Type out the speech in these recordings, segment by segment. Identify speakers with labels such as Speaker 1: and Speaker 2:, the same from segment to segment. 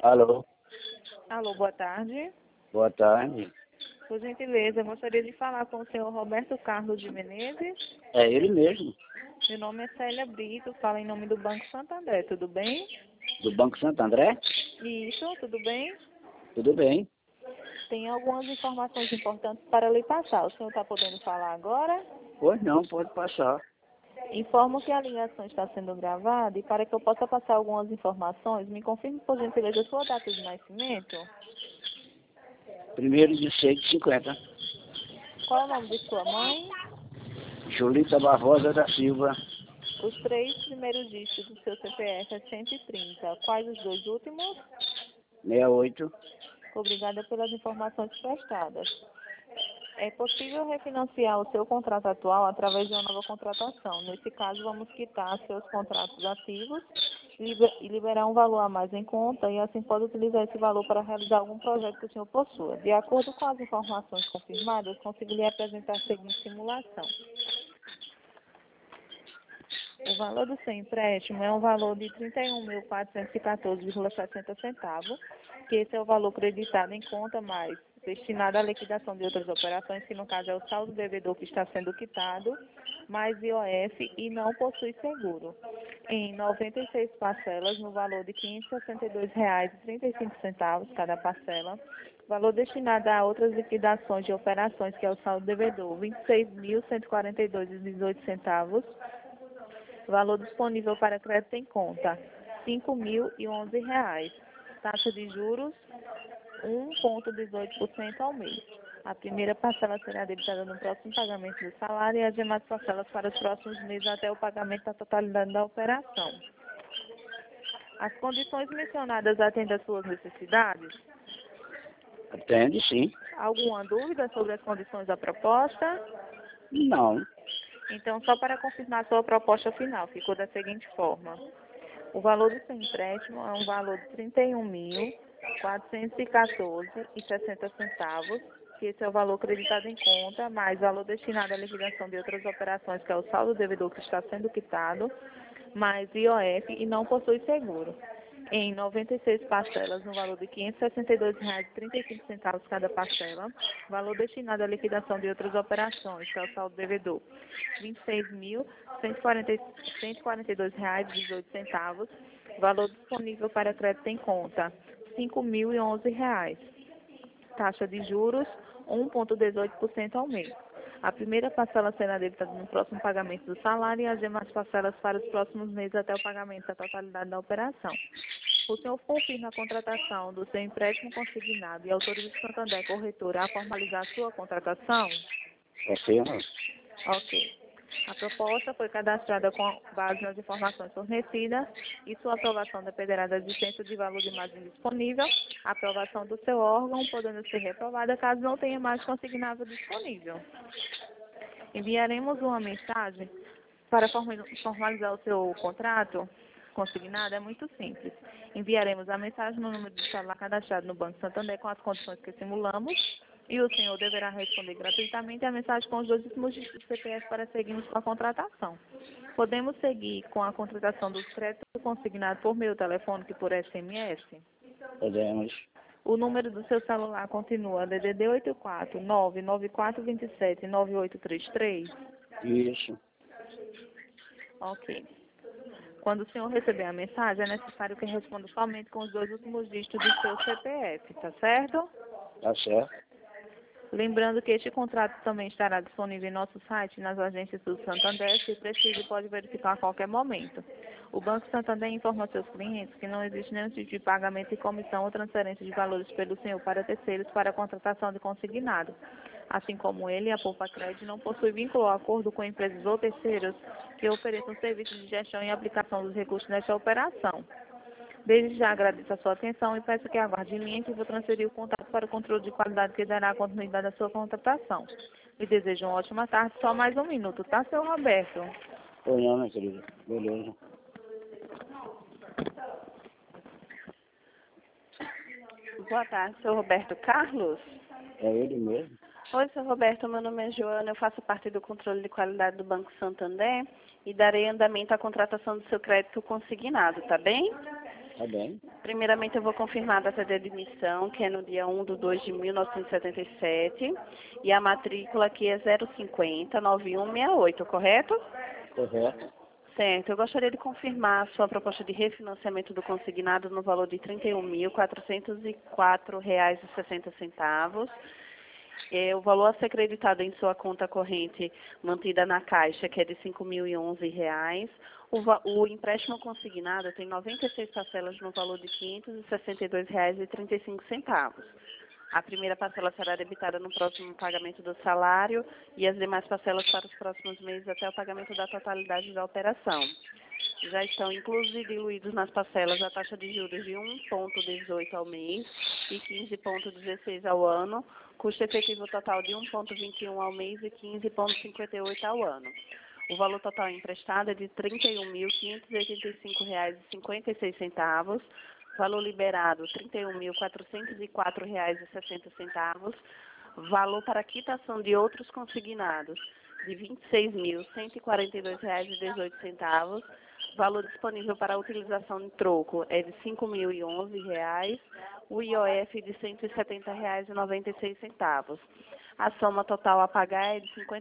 Speaker 1: Alô,
Speaker 2: Alô, boa tarde.
Speaker 1: boa tarde.
Speaker 2: Por gentileza, eu gostaria de falar com o senhor Roberto Carlos de Menezes.
Speaker 1: É ele mesmo,
Speaker 2: Meu nome é Célia Brito, falo em nome do Banco Santander, tudo bem?
Speaker 1: do Banco Santo André?
Speaker 2: Isso, tudo bem?
Speaker 1: Tudo bem?
Speaker 2: Tem algumas informações importantes para lhe passar. O senhor está podendo falar agora?
Speaker 1: Pois não, pode passar.
Speaker 2: Informo que a ligação está sendo gravada e para que eu possa passar algumas informações, me confirme por gentileza a sua data de nascimento.
Speaker 1: 1º de 6 de 50.
Speaker 2: Qual é o nome de sua mãe?
Speaker 1: Julita Barbosa da Silva,
Speaker 2: Os 3 primeiros dígitos do seu CPF é 130. Quais os 2 últimos?
Speaker 1: 68.
Speaker 2: Obrigada pelas informações prestadas. É possível refinanciar o seu contrato atual através de uma nova contratação. Nesse caso, vamos quitar seus contratos ativos e liberar um valor a mais em conta e assim pode utilizar esse valor para realizar algum projeto que o senhor possua. De acordo com as informações confirmadas, consigo lhe apresentar a seguinte simulação. O valor do seu empréstimo é um valor de R$ 31.414,60 centavos, que esse é o valor creditado em conta mais destinado à liquidação de outras operações, que no caso é o saldo devedor que está sendo quitado, mais IOF e não possui seguro. Em 96 parcelas, no valor de R$ 562,35 cada parcela, valor destinado a outras liquidações de operações, que é o saldo devedor, R$ 26.142,18. Valor disponível para crédito em conta, R$ 5.011. Taxa de juros, 1,18% ao mês. A primeira parcela será debitada no próximo pagamento do salário e as demais parcelas para os próximos meses até o pagamento da totalidade da operação. As condições mencionadas atendem às suas necessidades?
Speaker 1: Atende, sim.
Speaker 2: Alguma dúvida sobre as condições da proposta?
Speaker 1: Não.
Speaker 2: Então, só para confirmar a sua proposta final, ficou da seguinte forma. O valor do seu empréstimo é um valor de R$ 31.414,60 centavos, que esse é o valor creditado em conta, mais valor destinado à liquidação de outras operações, que é o saldo devedor que está sendo quitado, mais IOF e não possui seguro. Em 96 parcelas, no valor de R$ 562,35 cada parcela, valor destinado à liquidação de outras operações, que é o saldo devedor, R$ 26.142,18, valor disponível para crédito em conta, R$ 5.011. Taxa de juros, 1,18% ao mês. A primeira parcela será debitada no próximo pagamento do salário e as demais parcelas para os próximos meses até o pagamento da totalidade da operação. O senhor confirma a contratação do seu empréstimo consignado e autoriza o Santander Corretora a formalizar a sua contratação?
Speaker 1: Confirma?
Speaker 2: Ok. A proposta foi cadastrada com base nas informações fornecidas e sua aprovação dependerá da existência de valor de margem disponível, a aprovação do seu órgão, podendo ser reprovada caso não tenha margem consignável disponível. Enviaremos uma mensagem para formalizar o seu contrato consignado, é muito simples. Enviaremos a mensagem no número de celular cadastrado no Banco Santander com as condições que simulamos e o senhor deverá responder gratuitamente a mensagem com os 2 últimos dígitos do CPF para seguirmos com a contratação. Podemos seguir com a contratação do crédito consignado por meio telefônico e por SMS?
Speaker 1: Podemos.
Speaker 2: O número do seu celular continua DDD 84 99427 9833?
Speaker 1: Isso.
Speaker 2: Ok. Quando o senhor receber a mensagem, é necessário que responda somente com os 2 últimos dígitos do seu CPF, tá certo?
Speaker 1: Tá certo.
Speaker 2: Lembrando que este contrato também estará disponível em nosso site e nas agências do Santander, se preciso, pode verificar a qualquer momento. O Banco Santander informa seus clientes que não existe nenhum tipo de pagamento de comissão ou transferência de valores pelo senhor para terceiros para a contratação de consignado. Assim como ele, a Poupa Crédito não possui vínculo ou acordo com empresas ou terceiros que ofereçam serviços de gestão e aplicação dos recursos nesta operação. Desde já agradeço a sua atenção e peço que aguarde em linha que vou transferir o contato para o controle de qualidade que dará continuidade à sua contratação. Lhe desejo uma ótima tarde. Só mais um minuto, tá, seu Roberto?
Speaker 1: Pois não, minha querida. Beleza.
Speaker 2: Boa tarde, seu Roberto Carlos.
Speaker 1: É ele mesmo.
Speaker 2: Oi, seu Roberto, meu nome é Joana, eu faço parte do controle de qualidade do Banco Santander e darei andamento à contratação do seu crédito consignado, tá bem?
Speaker 1: Tá bem.
Speaker 3: Primeiramente, eu vou confirmar a data de admissão, que é no dia 1/2/1977, e a matrícula aqui é 050-9168, correto?
Speaker 1: Correto.
Speaker 3: Certo. Eu gostaria de confirmar a sua proposta de refinanciamento do consignado no valor de R$ 31.404,60. O valor a ser creditado em sua conta corrente mantida na Caixa, que é de R$ 5.011. O empréstimo consignado tem 96 parcelas no valor de R$ 562,35. A primeira parcela será debitada no próximo pagamento do salário e as demais parcelas para os próximos meses até o pagamento da totalidade da operação. Já estão inclusos e diluídos nas parcelas a taxa de juros de 1,18 ao mês e 15,16 ao ano, custo efetivo total de 1,21 ao mês e 15,58 ao ano. O valor total emprestado é de R$ 31.585,56, valor liberado R$ 31.404,60, valor para quitação de outros consignados de R$ 26.142,18, valor disponível para utilização em troco é de R$ 5.011, o IOF de R$ 170,96. A soma total a pagar é de R$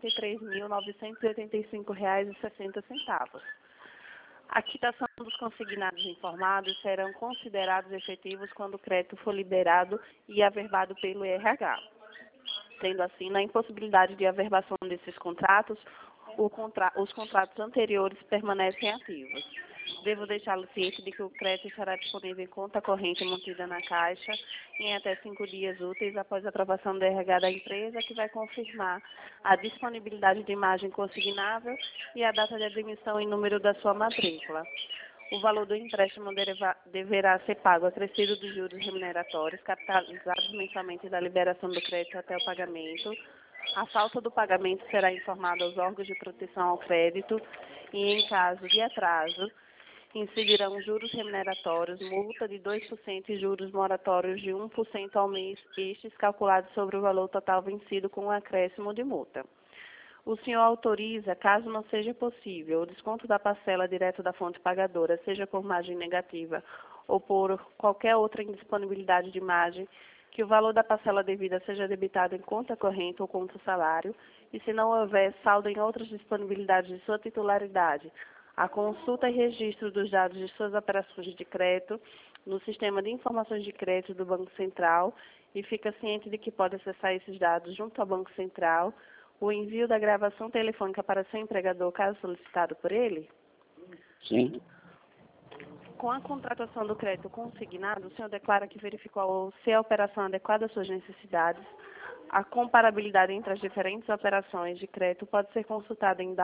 Speaker 3: 53.985,60. A quitação dos consignados informados serão considerados efetivos quando o crédito for liberado e averbado pelo RH. Sendo assim, na impossibilidade de averbação desses contratos, os contratos anteriores permanecem ativos. Devo deixá-lo ciente de que o crédito estará disponível em conta corrente mantida na Caixa em até 5 dias úteis após a aprovação do RH da empresa, que vai confirmar a disponibilidade de imagem consignável e a data de admissão e número da sua matrícula. O valor do empréstimo deverá ser pago acrescido dos juros remuneratórios, capitalizados mensalmente da liberação do crédito até o pagamento. A falta do pagamento será informada aos órgãos de proteção ao crédito e, em caso de atraso, incidirão juros remuneratórios, multa de 2% e juros moratórios de 1% ao mês, estes calculados sobre o valor total vencido com um acréscimo de multa. O senhor autoriza, caso não seja possível, o desconto da parcela direto da fonte pagadora, seja por margem negativa ou por qualquer outra indisponibilidade de margem, que o valor da parcela devida seja debitado em conta corrente ou conta salário, e se não houver saldo em outras disponibilidades de sua titularidade, a consulta e registro dos dados de suas operações de crédito no sistema de informações de crédito do Banco Central, e fica ciente de que pode acessar esses dados junto ao Banco Central, o envio da gravação telefônica para seu empregador, caso solicitado por ele?
Speaker 1: Sim.
Speaker 3: Com a contratação do crédito consignado, o senhor declara que verificou se a operação adequada às suas necessidades. A comparabilidade entre as diferentes operações de crédito pode ser consultada em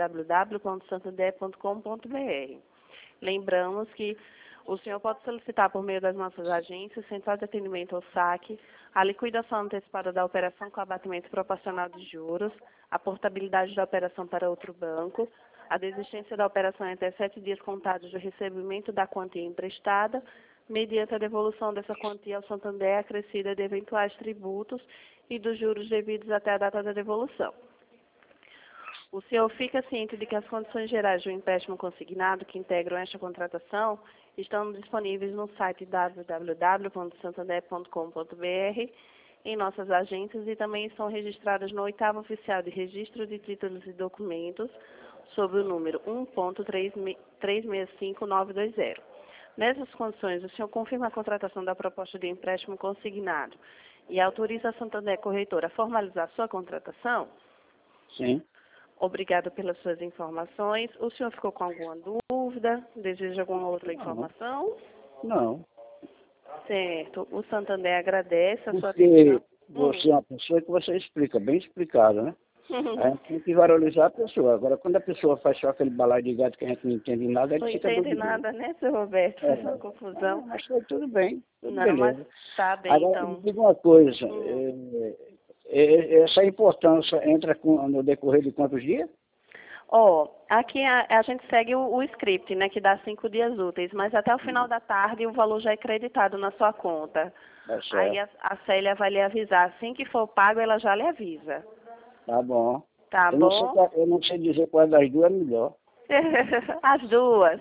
Speaker 3: www.santander.com.br. Lembramos que o senhor pode solicitar por meio das nossas agências, Central de Atendimento ao Saque, a liquidação antecipada da operação com abatimento proporcional de juros, a portabilidade da operação para outro banco, a desistência da operação em até 7 dias contados do recebimento da quantia emprestada, mediante a devolução dessa quantia ao Santander acrescida de eventuais tributos e dos juros devidos até a data da devolução. O senhor fica ciente de que as condições gerais do empréstimo consignado que integram esta contratação estão disponíveis no site www.santander.com.br, em nossas agências, e também estão registradas no 8º Oficial de Registro de Títulos e Documentos, sob o número 1.365920. Nessas condições, o senhor confirma a contratação da proposta de empréstimo consignado e autoriza a Santander Corretora a formalizar sua contratação?
Speaker 1: Sim.
Speaker 3: Obrigada pelas suas informações. O senhor ficou com alguma dúvida? Deseja alguma outra informação?
Speaker 1: Não.
Speaker 3: Certo. O Santander agradece a sua
Speaker 1: Porque
Speaker 3: atenção.
Speaker 1: você é uma pessoa que você explica, bem explicado, né? A gente tem que valorizar a pessoa. Agora, quando a pessoa faz só aquele balaio de gato que a gente não entende nada, a
Speaker 3: Não
Speaker 1: gente fica
Speaker 3: entende
Speaker 1: duvidoso.
Speaker 3: nada, né, seu Roberto? Faz uma confusão.
Speaker 1: Mas foi tudo bem, tudo
Speaker 3: Não, mas
Speaker 1: beleza.
Speaker 3: tá bem,
Speaker 1: Agora,
Speaker 3: então.
Speaker 1: me diga uma coisa, essa importância entra no decorrer de quantos dias?
Speaker 3: Aqui a gente segue o script, né, que dá 5 dias úteis, mas até o final da tarde o valor já é creditado na sua conta.
Speaker 1: Tá certo.
Speaker 3: Aí a Célia vai lhe avisar. Assim que for pago, ela já lhe avisa.
Speaker 1: Tá bom.
Speaker 3: Tá bom?
Speaker 1: Eu não sei dizer qual das duas é melhor.
Speaker 3: As duas.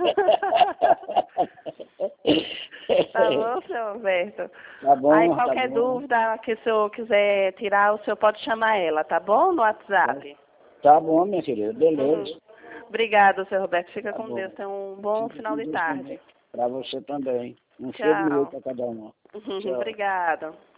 Speaker 3: Tá bom, seu Alberto?
Speaker 1: Tá bom,
Speaker 3: Aí
Speaker 1: tá
Speaker 3: qualquer
Speaker 1: bom.
Speaker 3: dúvida que o senhor quiser tirar, o senhor pode chamar ela, tá bom? No WhatsApp.
Speaker 1: Tá bom, minha querida, beleza.
Speaker 3: Obrigada, seu Roberto. Fica
Speaker 1: Tá
Speaker 3: com
Speaker 1: bom.
Speaker 3: Deus. Tenha um bom
Speaker 1: Fica
Speaker 3: final
Speaker 1: com
Speaker 3: de
Speaker 1: Deus
Speaker 3: tarde.
Speaker 1: também. Pra você também. Um cheiro de
Speaker 3: Tchau.
Speaker 1: para cada um. Tchau.
Speaker 3: Obrigada.